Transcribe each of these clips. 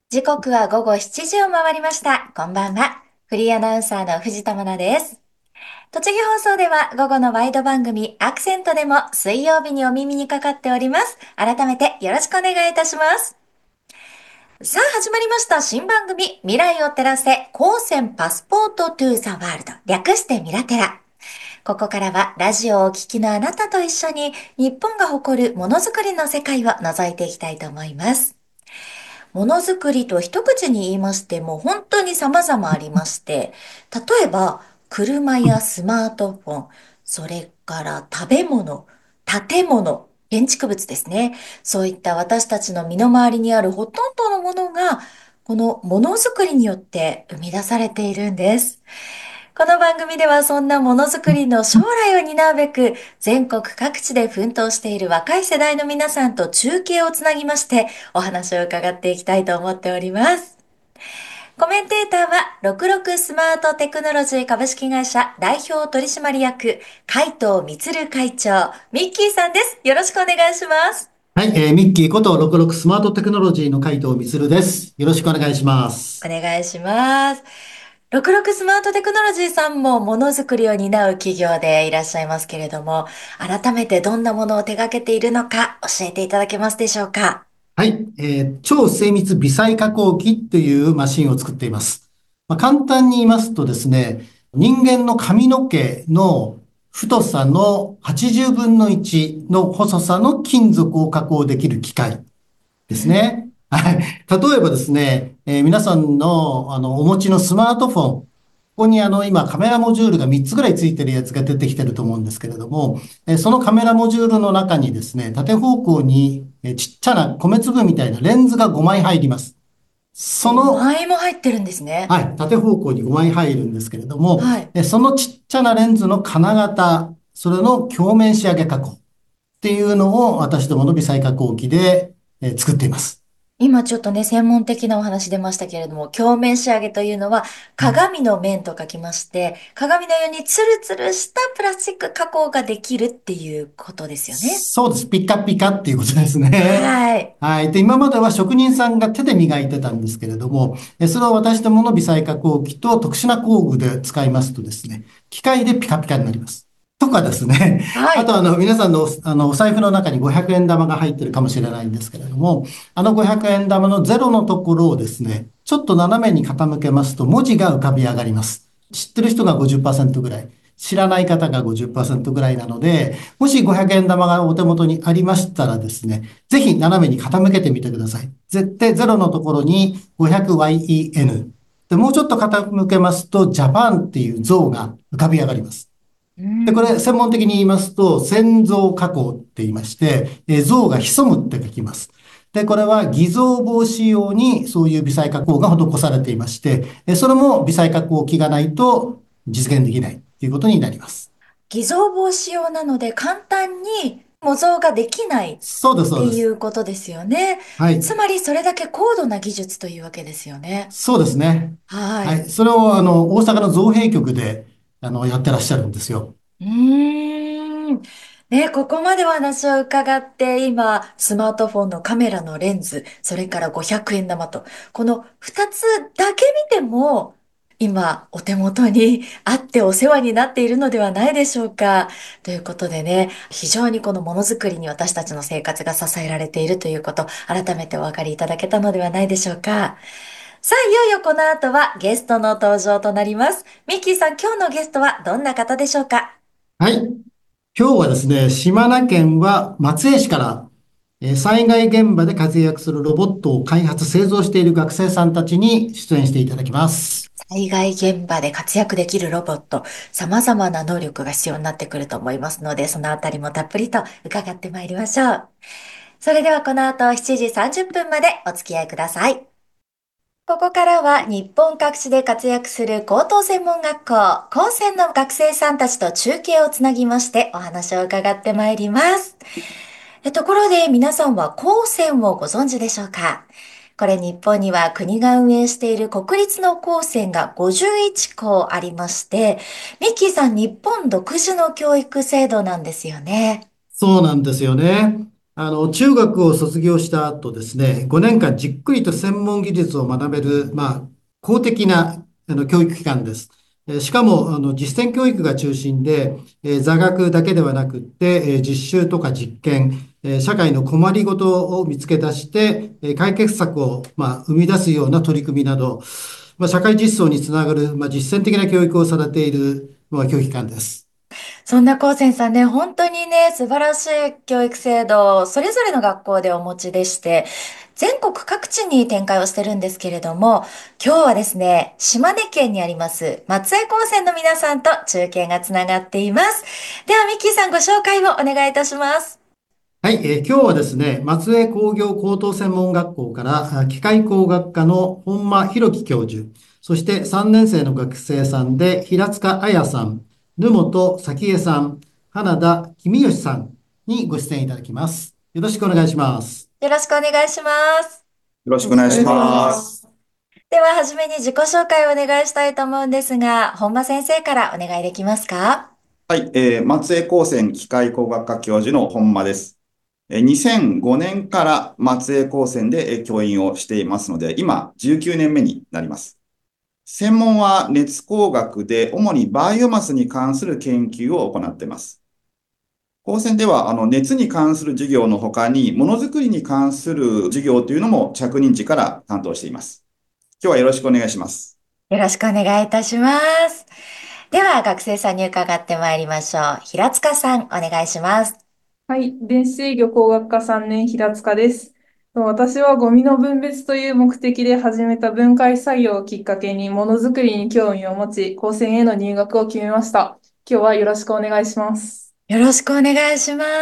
時刻は午後7時を回りました。こんばんは。フリーアナウンサーの藤田真奈です。栃木放送では午後のワイド番組アクセントでも水曜日にお耳にかかっております。改めてよろしくお願いいたします。さあ始まりました新番組未来を照らせ高専パスポートトゥーザワールド略してミラテラ。ここからはラジオをお聞きのあなたと一緒に日本が誇るものづくりの世界を覗いていきたいと思います。ものづくりと一口に言いましても本当に様々ありまして、例えば車やスマートフォン、それから食べ物、建物、建築物ですね。そういった私たちの身の回りにあるほとんどのものが、このものづくりによって生み出されているんです。この番組ではそんなものづくりの将来を担うべく全国各地で奮闘している若い世代の皆さんと中継をつなぎましてお話を伺っていきたいと思っております。コメンテーターは66スマートテクノロジー株式会社代表取締役海藤充会長ミッキーさんです。よろしくお願いします。 はい、ミッキーこと66スマートテクノロジーの海藤充です。よろしくお願いします。 お願いします。66スマートテクノロジーさんもものづくりを担う企業でいらっしゃいますけれども、改めてどんなものを手掛けているのか教えていただけますでしょうか。 はい、超精密微細加工機というマシンを作っています。簡単に言いますとですね、人間の髪の毛の太さの80分の1の細さの金属を加工できる機械ですうん。 ね。はい。例えばですね、皆さんの、お持ちのスマートフォン、ここに今カメラモジュールが3つぐらいついてるやつが出てきてると思うんですけれども、そのカメラモジュールの中にですね、縦方向にちっちゃな米粒みたいなレンズが5枚入ります。その、 5枚も入ってるんですね。 はい、縦方向に5枚入るんですけれども、 はい。 そのちっちゃなレンズの金型、それの鏡面仕上げ加工っていうのを私どもの微細加工機で作っています。 今ちょっとね、専門的なお話出ましたけれども、鏡面仕上げというのは鏡の面と書きまして、鏡のようにツルツルしたプラスチック加工ができるっていうことですよね。 そうです。ピカピカっていうことですね。 はい。 はい。で、今までは職人さんが手で磨いてたんですけれども、それを私どもの微細加工機と特殊な工具で使いますとですね、機械でピカピカになります。とかですね。 はい。 あと皆さんのお財布の中に500円玉が入ってるかもしれないんですけれども、あの500円玉のゼロのところをですね、ちょっと斜めに傾けますと文字が浮かび上がります。知ってる人が50%ぐらい。知らない方が50%ぐらいなので、もし500円玉がお手元にありましたらですね、ぜひ斜めに傾けてみてください。絶対ゼロのところに 500yen。で、もうちょっと傾けますと、ジャパンっていう像が浮かび上がります。 うで、これん。 専門的に言いますと、潜像加工って言いまして、像が潜むって書きます。で、これは偽造防止用にそういう微細加工が施されていまして、それも微細加工機がないと実現できないということになります。 偽造防止用なので簡単に模造ができないっそうです、そうていです。 うことですよね。 はい。 つまりそれだけ高度な技術というわけですよね。 そうですね。 はい。 はい。それを、大阪の造幣局で、やってらっしゃるんですよ。 うーん。ね、ここまでお話を伺って、今、スマートフォンのカメラのレンズ、それから500円玉と、この2つだけ見ても、今、お手元にあってお世話になっているのではないでしょうか。ということでね、非常にこのものづくりに私たちの生活が支えられているということ、改めてお分かりいただけたのではないでしょうか。さあ、いよいよこの後はゲストの登場となります。ミッキーさん、今日のゲストはどんな方でしょうか？ はい。今日はですね、島根県は松江市から、災害現場で活躍するロボットを開発、製造している学生さんたちに出演していただきます。 災害現場で活躍できるロボット、様々な能力が必要になってくると思いますので、そのあたりもたっぷりと伺ってまいりましょう。それではこの後7時30分までお付き合いください。ここからは日本各地で活躍する高等専門学校、高専の学生さんたちと中継をつなぎましてお話を伺ってまいります。ところで皆さんは高専をご存知でしょうか？これ日本には国が運営している国立の高専が51校ありまして、ミッキーさん日本独自の教育制度なんですよね。 そうなんですよね。 中学を卒業した後ですね、5年間じっくりと専門技術を学べる、公的な教育機関です。しかも、実践教育が中心で、座学だけではなくって、実習とか実験、社会の困りごとを見つけ出して、解決策を、生み出すような取り組みなど、社会実装につながる、実践的な教育をされている、教育機関です。 そんな高専さんね、本当にね、素晴らしい教育制度をそれぞれの学校でお持ちでして、全国各地に展開をしてるんですけれども、今日はですね、島根県にあります松江高専の皆さんと中継がつながっています。では、ミッキーさんご紹介をお願いいたします。 はい、今日はですね、松江工業高等専門学校から機械工学科の本間弘樹教授、そして3年生の学生さんで平塚彩さん、沼本早紀江さん、花田公義さんにご出演いただきます。よろしくお願いします。 よろしくお願いします。 よろしくお願いします。 では、はじめに自己紹介をお願いしたいと思うんですが、本間先生からお願いできますか？ はい、松江高専機械工学科教授の本間です。2005年から松江高専で教員をしていますので、今19年目になります。専門は熱工学で、主にバイオマスに関する研究を行っています。高専では、熱に関する授業の他に、ものづくりに関する授業というのも着任地から担当しています。今日はよろしくお願いします。 よろしくお願いいたします。では、学生さんに伺ってまいりましょう。平塚さん、お願いします。 はい、電子制御工学科3年平塚です。私はゴミの分別という目的で始めた分解作業をきっかけにものづくりに興味を持ち、高専への入学を決めました。今日はよろしくお願いします。 よろしくお願いします。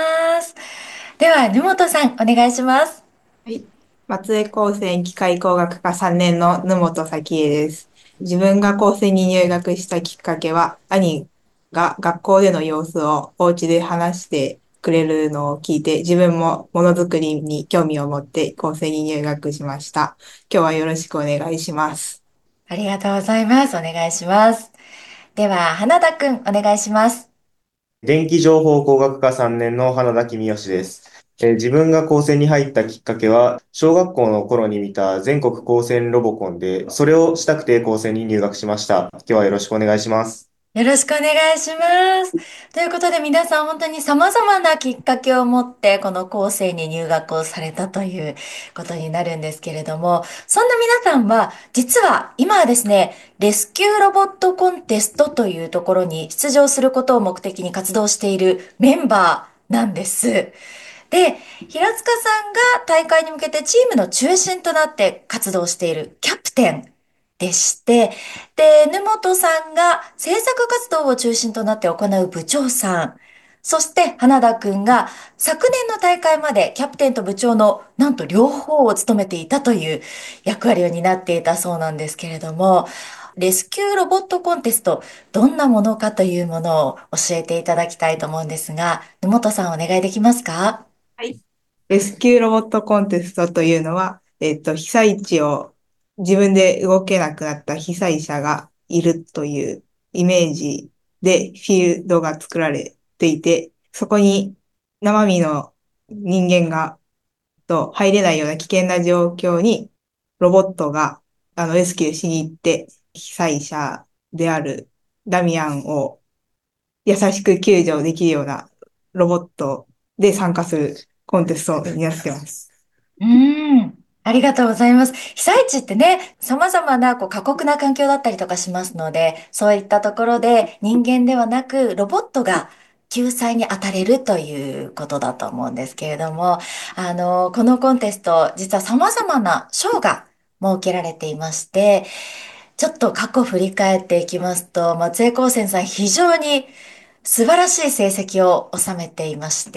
では、沼本さん、お願いします。 はい。松江高専機械工学科3年の沼本早紀江です。自分が高専に入学したきっかけは、兄が学校での様子をお家で話してくれるのを聞いて、自分もものづくりに興味を持って高専に入学しました。今日はよろしくお願いします。 ありがとうございます。お願いします。では、花田くん、お願いします。 電気情報工学科3年の花田公義です。自分が高専に入ったきっかけは、小学校の頃に見た全国高専ロボコンで、それをしたくて高専に入学しました。今日はよろしくお願いします。 よろしくお願いします。ということで皆さん本当に様々なきっかけを持ってこの高専に入学をされたということになるんですけれども、そんな皆さんは実は今はですね、レスキューロボットコンテストというところに出場することを目的に活動しているメンバーなんです。で、平塚さんが大会に向けてチームの中心となって活動しているキャプテンでして、で、沼本さんが制作活動を中心となって行う部長さん、そして花田くんが昨年の大会までキャプテンと部長のなんと両方を務めていたという役割を担っていたそうなんですけれども、レスキューロボットコンテスト、どんなものかというものを教えていただきたいと思うんですが、沼本さんお願いできますか？ はい。レスキューロボットコンテストというのは、被災地を自分で動けなくなった被災者がいるというイメージでフィールドが作られていて、そこに生身の人間が入れないような危険な状況にロボットがレスキューしに行って被災者であるダミアンを優しく救助できるようなロボットで参加するコンテストになってます。 ありがとうございます。被災地ってね、様々な過酷な環境だったりとかしますので、そういったところで人間ではなくロボットが救済に当たれるということだと思うんですけれども、このコンテスト、実は様々な賞が設けられていまして、ちょっと過去振り返っていきますと、松江高専さん非常に素晴らしい成績を収めていまして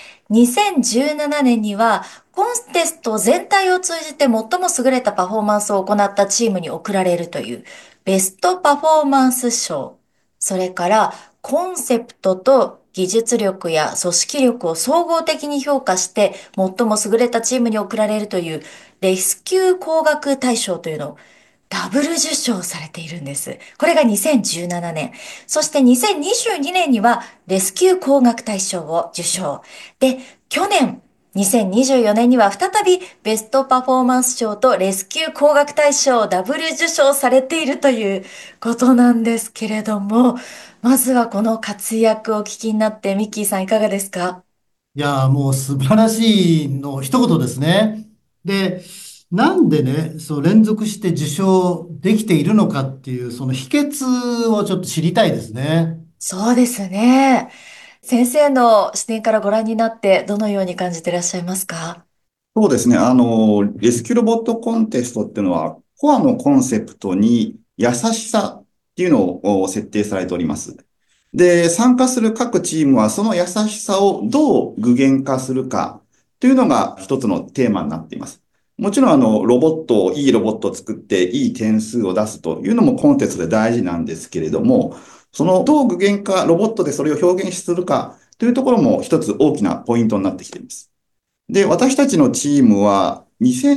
、2017年にはコンテスト全体を通じて最も優れたパフォーマンスを行ったチームに贈られるというベストパフォーマンス賞、それからコンセプトと技術力や組織力を総合的に評価して最も優れたチームに贈られるというレスキュー工学大賞というのをダブル受賞されているんです。これが2017年。そして2022年にはレスキュー工学大賞を受賞。で、去年 2024年には再びベストパフォーマンス賞とレスキュー工学大賞をダブル受賞されているということなんですけれども、まずはこの活躍をお聞きになってミッキーさんいかがですか？ いやー、もう素晴らしいの一言ですね。で、なんでね、そう連続して受賞できているのかっていう、その秘訣をちょっと知りたいですね。 そうですね。先生の視点からご覧になってどのように感じていらっしゃいますか？ そうですね。レスキューロボットコンテストっていうのは、コアのコンセプトに優しさっていうのを設定されております。で、参加する各チームはその優しさをどう具現化するかというのが一つのテーマになっています。もちろんいいロボットを作っていい点数を出すというのもコンテストで大事なんですけれども、そのどう具現化、ロボットでそれを表現するかというところも一つ大きなポイントになってきています。で、私たちのチームは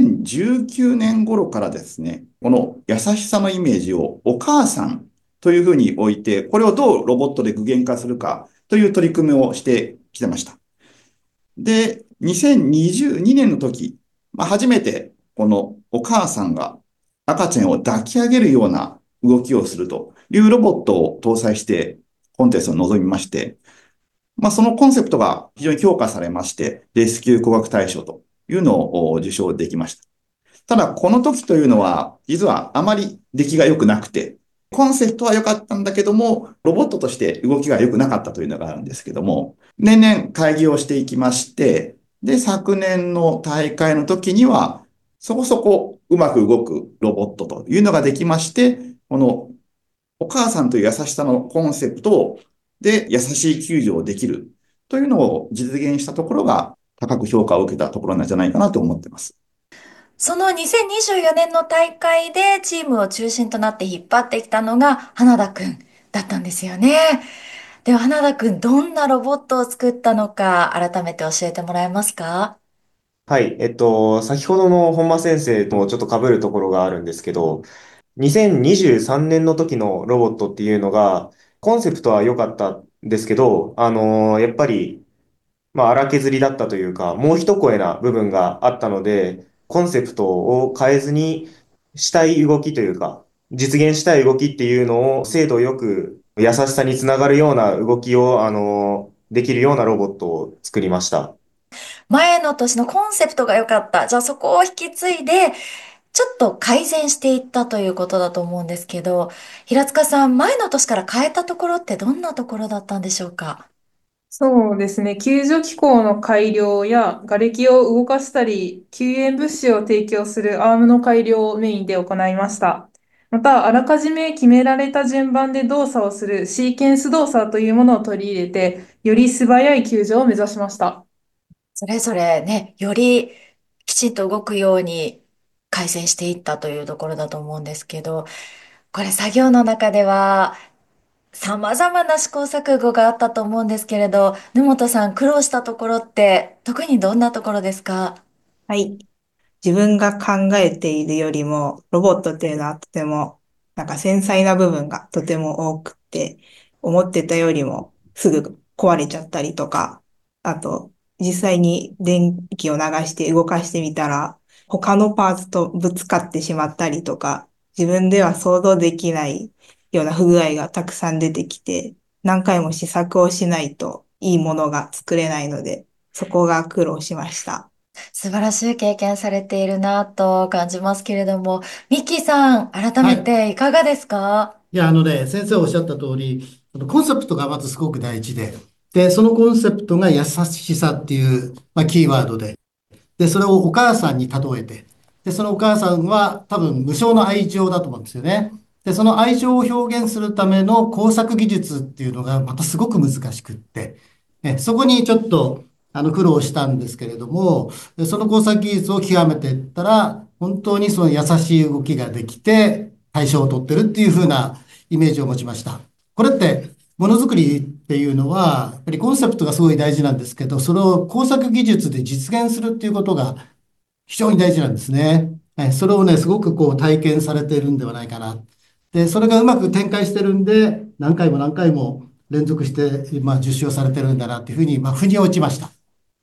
2019年頃からですね、この優しさのイメージをお母さんというふうに置いて、これをどうロボットで具現化するかという取り組みをしてきてました。で、2022年の時、初めてこのお母さんが赤ちゃんを抱き上げるような動きをするというロボットを搭載してコンテストに臨みまして、そのコンセプトが非常に評価されまして、レスキュー工学大賞というのを受賞できました。ただ、この時というのは、実はあまり出来が良くなくて、コンセプトは良かったんだけども、ロボットとして動きが良くなかったというのがあるんですけども、年々会議をしていきまして、で、昨年の大会の時には、そこそこうまく動くロボットというのができまして、このお母さんという優しさのコンセプトで優しい救助をできるというのを実現したところが高く評価を受けたところなんじゃないかなと思っています。 その2024年の大会でチームを中心となって引っ張ってきたのが花田くんだったんですよね。では花田くん、どんなロボットを作ったのか改めて教えてもらえますか？ はい。先ほどの本間先生ともちょっと被るところがあるんですけど、2023年の時のロボットっていうのが、コンセプトは良かったんですけど、やっぱり、荒削りだったというか、もう一声な部分があったので、コンセプトを変えずに、したい動きというか、実現したい動きっていうのを精度よく優しさにつながるような動きを、できるようなロボットを作りました。 前の年のコンセプトが良かった。じゃあそこを引き継いで、ちょっと改善していったということだと思うんですけど、平塚さん、前の年から変えたところってどんなところだったんでしょうか？ そうですね。救助機構の改良や、瓦礫を動かしたり、救援物資を提供するアームの改良をメインで行いました。また、あらかじめ決められた順番で動作をするシーケンス動作というものを取り入れて、より素早い救助を目指しました。 それぞれね、よりきちんと動くように改善していったというところだと思うんですけど、これ作業の中では様々な試行錯誤があったと思うんですけれど、沼本さん苦労したところって特にどんなところですか？ はい。自分が考えているよりも、ロボットっていうのはとても、繊細な部分がとても多くて、思ってたよりもすぐ壊れちゃったりとか、あと、実際に電気を流して動かしてみたら、他のパーツとぶつかってしまったりとか、自分では想像できないような不具合がたくさん出てきて、何回も試作をしないといいものが作れないので、そこが苦労しました。 素晴らしい経験されているなと感じますけれども、ミッキーさん、改めはい。 ていかがですか？ いや、先生おっしゃった通り、そのコンセプトがまずすごく大事で、で、そのコンセプトが優しさっていう、キーワードで、それをお母さんに例えて、で、そのお母さんは多分無償の愛情だと思うんですよね。で、その愛情を表現するための工作技術っていうのがまたすごく難しくって、そこにちょっと苦労したんですけれども、でその工作技術を極めていったら、本当にその優しい動きができて、対象を取ってるっていう風なイメージを持ちました。これって、ものづくりっていうのは、やっぱりコンセプトがすごい大事なんですけど、それを工作技術で実現するっていうことが非常に大事なんですね。それをね、すごくこう体験されているんではないかな。で、それがうまく展開してるんで、何回も何回も連続して、受賞されてるんだなっていうふうに、腑に落ちました。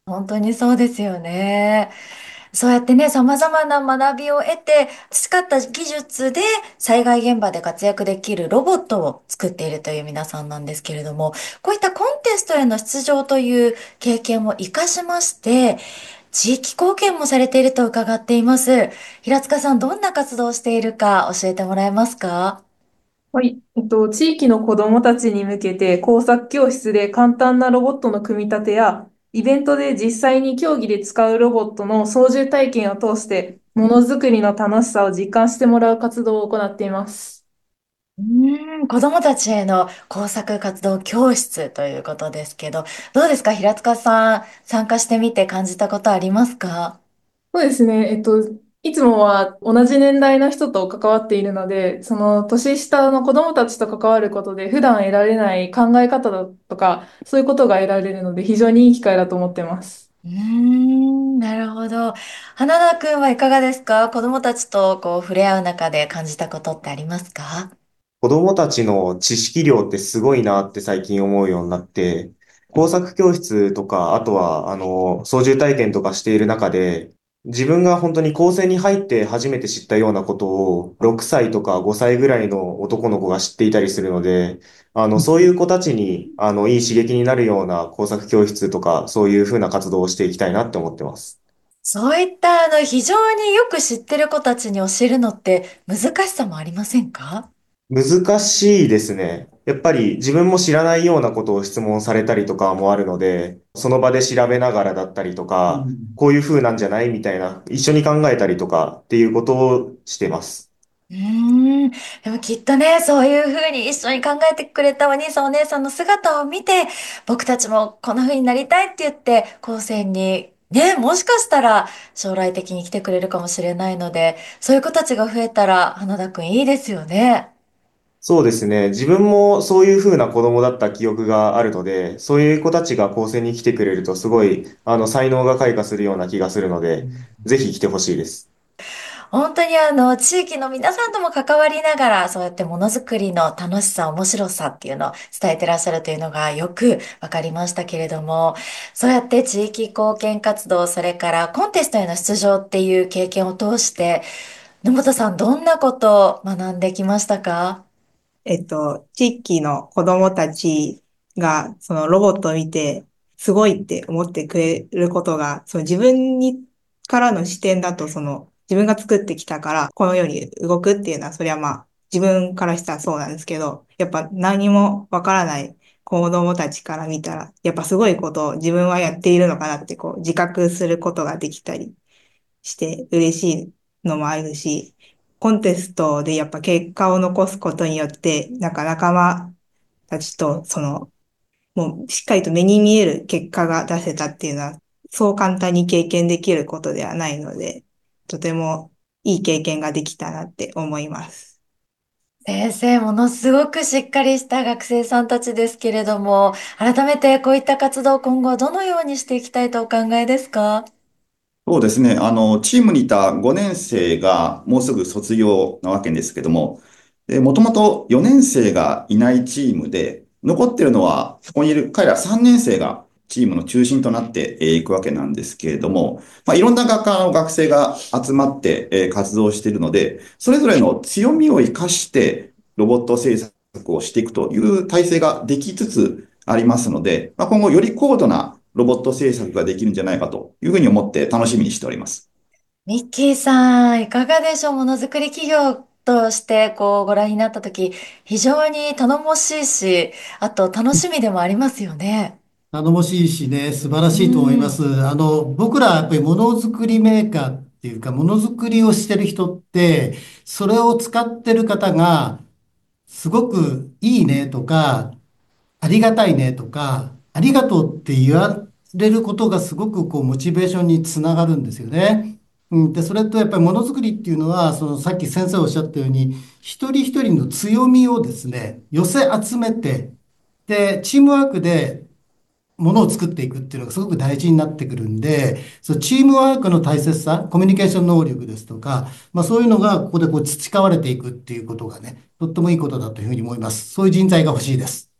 本当にそうですよね。そうやってね、様々な学びを得て、培った技術で災害現場で活躍できるロボットを作っているという皆さんなんですけれども、こういったコンテストへの出場という経験を活かしまして、地域貢献もされていると伺っています。平塚さん、どんな活動をしているか教えてもらえますか？ はい。地域の子どもたちに向けて工作教室で簡単なロボットの組み立てや、イベントで実際に競技で使うロボットの操縦体験を通して、ものづくりの楽しさを実感してもらう活動を行っています。 子供たちへの工作活動教室ということですけど、どうですか、平塚さん、参加してみて感じたことありますか？ そうですね。いつもは同じ年代の人と関わっているので、その年下の子供たちと関わることで普段得られない考え方だとか、そういうことが得られるので非常にいい機会だと思ってます。 なるほど。花田くんはいかがですか？子供たちとこう触れ合う中で感じたことってありますか？ 子供たちの知識量ってすごいなって最近思うようになって、工作教室とか、あとは、操縦体験とかしている中で、自分が本当に高専に入って初めて知ったようなことを、6歳とか5歳ぐらいの男の子が知っていたりするので、そういう子たちに、いい刺激になるような工作教室とか、そういうふうな活動をしていきたいなって思ってます。 そういった非常によく知ってる子たちに教えるのって難しさもありませんか？ 難しいですね。やっぱり自分も知らないようなことを質問されたりとかもあるので、その場で調べながらだったりとか、 うん。 こういう風なんじゃないみたいな、一緒に考えたりとかっていうことをしてます。 うーん。でもきっとね、そういうふうに一緒に考えてくれたお兄さんお姉さんの姿を見て、僕たちもこんな風になりたいって言って、高専に、ね、もしかしたら将来的に来てくれるかもしれないので、そういう子たちが増えたら、花田くんいいですよね。 そうですね。自分もそういう風な子供だった記憶があるので、そういう子たちが高専に来てくれるとすごい、才能が開花するような気がするので、ぜひ来てほしいです。 本当に地域の皆さんとも関わりながら、そうやってものづくりの楽しさ、面白さっていうのを伝えてらっしゃるというのがよくわかりましたけれども、そうやって地域貢献活動、それからコンテストへの出場っていう経験を通して、野本さんどんなことを学んできましたか？ 地域の子供たちが、そのロボットを見て、すごいって思ってくれることが、その自分に、からの視点だと、その自分が作ってきたから、このように動くっていうのは、それはまあ、自分からしたらそうなんですけど、やっぱ何もわからない子供たちから見たら、やっぱすごいことを自分はやっているのかなって、こう、自覚することができたりして嬉しいのもあるし、コンテストでやっぱ結果を残すことによって、なんか仲間たちと、もうしっかりと目に見える結果が出せたっていうのは、そう簡単に経験できることではないので、とてもいい経験ができたなって思います。 先生、ものすごくしっかりした学生さんたちですけれども、改めてこういった活動、今後はどのようにしていきたいとお考えですか？ そうですね。チームにいた5年生がもうすぐ卒業なわけですけども、もともと4年生がいないチームで、残ってるのは、ここにいる彼ら3年生がチームの中心となっていくわけなんですけれども、いろんな学科の学生が集まって活動しているので、それぞれの強みを生かしてロボット制作をしていくという体制ができつつありますので、今後より高度なロボット制作ができるんじゃないかというふうに思って楽しみにしております。 ミッキーさん、いかがでしょう？ものづくり企業としてご覧になったとき、非常に頼もしいし、あと楽しみでもありますよね。 頼もしいしね、素晴らうしいと思いまん。 す。僕らやっぱりものづくりメーカーっていうか、ものづくりをしてる人って、それを使ってる方が、すごくいいねとか、ありがたいねとか、ありがとうって言われることがすごくこうモチベーションにつながるんですよね。で、それとやっぱりものづくりっていうのは、そのさっき先生おっしゃったように、一人一人の強みをですね、寄せ集めて、で、チームワークでものを作っていくっていうのがすごく大事になってくるんで、そうチームワークの大切さ、コミュニケーション能力ですとか、そういうのがここでこう培われていくっていうことがね、とってもいいことだというふうに思います。そういう人材が欲しいです。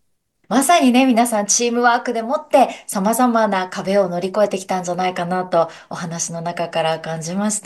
まさにね、皆さんチームワークでもって様々な壁を乗り越えてきたんじゃないかなとお話の中から感じました。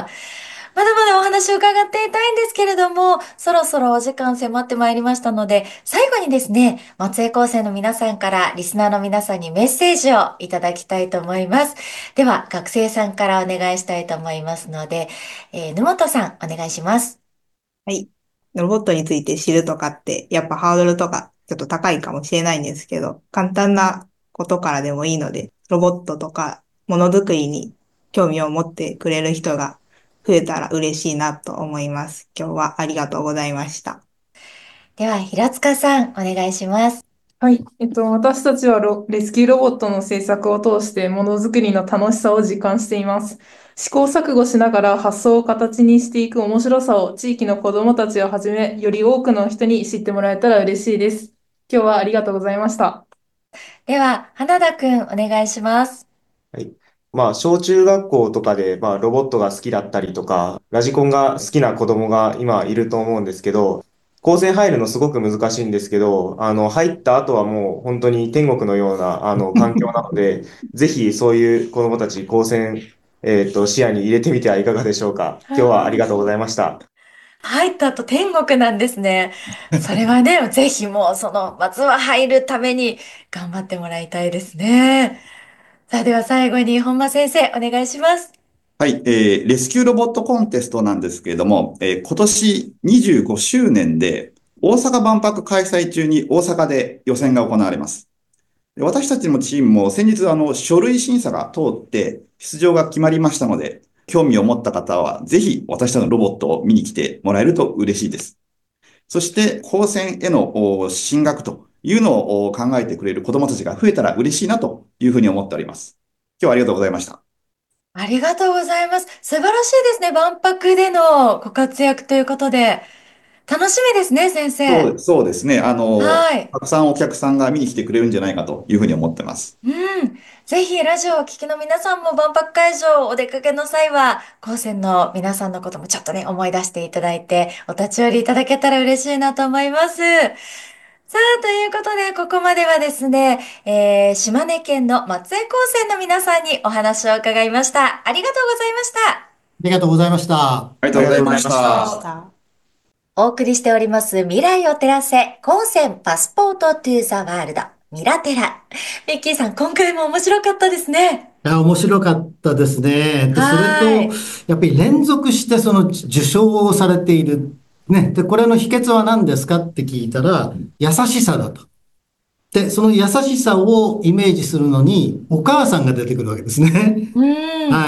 まだまだお話を伺っていたいんですけれども、そろそろお時間迫ってまいりましたので、最後にですね、松江高生の皆さんからリスナーの皆さんにメッセージをいただきたいと思います。では、学生さんからお願いしたいと思いますので、沼本さん、お願いします。 はい。ロボットについて知るとかって、やっぱハードルとかちょっと高いかもしれないんですけど、簡単なことからでもいいので、ロボットとかものづくりに興味を持ってくれる人が増えたら嬉しいなと思います。今日はありがとうございました。 では、平塚さん、お願いします。 はい。私たちはレスキューロボットの制作を通してものづくりの楽しさを実感しています。試行錯誤しながら発想を形にしていく面白さを地域の子どもたちをはじめ、より多くの人に知ってもらえたら嬉しいです。今日はありがとうございました。 では、花田くん、お願いします。 はい。まあ、小中学校とかで、まあ、ロボットが好きだったりとか、ラジコンが好きな子供が今いると思うんですけど、高専入るのすごく難しいんですけど、入った後はもう本当に天国のような、環境なので、ぜひそういう子供たち、高専、視野に入れてみてはいかがでしょうか。今日はありがとうございました。 入った後天国なんですね。それはね、ぜひもうまずは入るために頑張ってもらいたいですね。さあ、では最後に本間先生、お願いします。 はい、レスキューロボットコンテストなんですけれども、今年25周年で大阪万博開催中に大阪で予選が行われます。で私たちのチームも先日書類審査が通って出場が決まりましたので、興味を持った方はぜひ私たちのロボットを見に来てもらえると嬉しいです。そして高専への進学というのを考えてくれる子どもたちが増えたら嬉しいなというふうに思っております。今日はありがとうございました。 ありがとうございます。素晴らしいですね。万博でのご活躍ということで。楽しみですね、先生。 そうですね。 はい。 たくさんお客さんが見に来てくれるんじゃないかというふうに思ってます。 うん。ぜひ、ラジオをお聞きの皆さんも万博会場お出かけの際は、高専の皆さんのこともちょっとね、思い出していただいて、お立ち寄りいただけたら嬉しいなと思います。さあ、ということで、ここまではですね、島根県の松江高専の皆さんにお話を伺いました。ありがとうございました。 ありがとうございました。 ありがとうございましありがとうございました。 た。 お送りしております未来を照らせ高専パスポートトゥーザワールドミラテラ。ミッキーさん、今回も面白かったですね。 いや、面白かったですね。で、それと、 はい。 やっぱり連続してその受賞をされている。ね。で、これの秘訣は何ですかって聞いたら、優しさだと。で、その優しさをイメージするのに、お母さんが出てくるわけですね。 うん。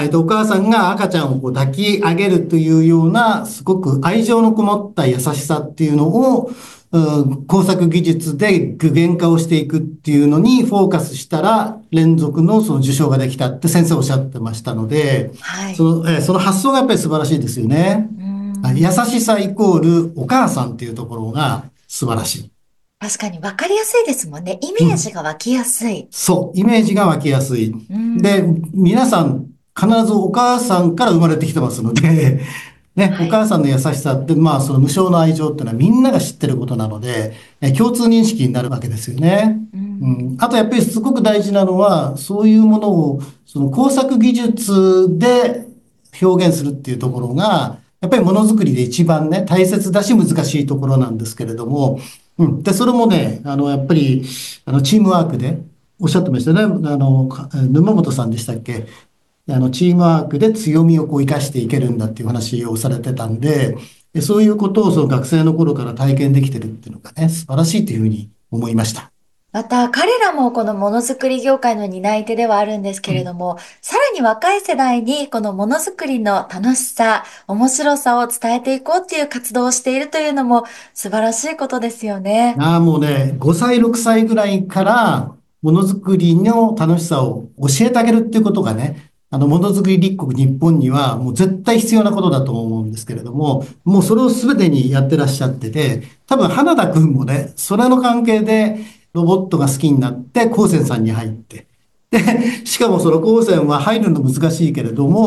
はい。で、お母さんが赤ちゃんをこう抱き上げるというような、すごく愛情のこもった優しさっていうのを、工作技術で具現化をしていくっていうのにフォーカスしたら、連続のその受賞ができたって先生おっしゃってましたので、 はい。 その発想がやっぱり素晴らしいですよね。 うはい、優ん。 しさイコールお母さんっていうところが素晴らしい。 確かに分かりやすいですもんね。イメージうん。 が湧きやすい。 そう、イメージが湧きやすい。 うで、 ん。 皆さん必ずお母さんから生まれてきてますので、ね、おはい。 母さんの優しさって、まあ、その無償の愛情っていうのはみんなが知ってることなので、共通認識になるわけですよね。 うん。 うん。あとやっぱりすごく大事なのは、そういうものを、その工作技術で表現するっていうところが、やっぱりものづくりで一番ね、大切だし難しいところなんですけれども、うん。で、それもね、やっぱり、チームワークで、おっしゃってましたね。沼本さんでしたっけ？チームワークで強みをこう生かしていけるんだっていう話をされてたんで、そういうことをその学生の頃から体験できてるっていうのがね、素晴らしいというふうに思いました。 また、彼らもこのものづくり業界の担い手ではあるんですけれども、さらに若い世代にこのものづくりの楽しさ、面白さを伝えていこうっていう活動をしているというのも素晴らしいことですよね。 ああ、もうね、5歳、6歳ぐらいから、ものづくりの楽しさを教えてあげるっていうことがね、ものづくり立国日本にはもう絶対必要なことだと思うんですけれども、もうそれを全てにやってらっしゃってて、多分花田くんもね、それの関係でロボットが好きになって、高専さんに入って、で、しかもその高専は入るの難しいけれども、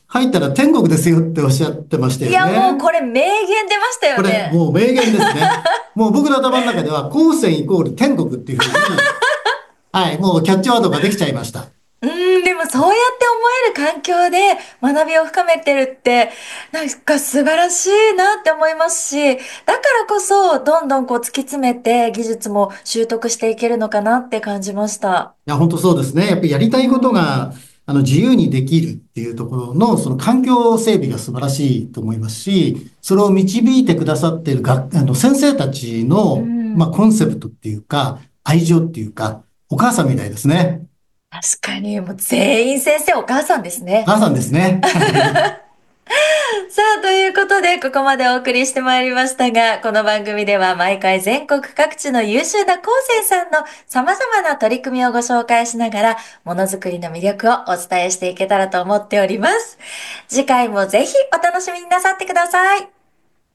入ったら天国ですよっておっしゃってましたよいや、もうね。 これ名言出ましたよこれ、 ね。 もう名言ですね。もう僕の頭の中では、高専イコール天国っていうふうに、はい、もうキャッチワードができちゃいました。 でもそうやって思える環境で学びを深めてるって、なんか素晴らしいなって思いますし、だからこそ、どんどんこう突き詰めて技術も習得していけるのかなって感じました。 いや、本当そうですね。やっぱりやりたいことが、自由にできるっていうところの、その環境整備が素晴らしいと思いますし、それを導いてくださっている先生たちうの、 ん。 コンセプトっていうか、愛情っていうか、お母さんみたいですね。 確かに、もう全員先生お母さんですね。 お母さんですね。はい。 さあ、ということで、ここまでお送りしてまいりましたが、この番組では毎回全国各地の優秀な高生さんの様々な取り組みをご紹介しながら、ものづくりの魅力をお伝えしていけたらと思っております。次回もぜひお楽しみになさってください。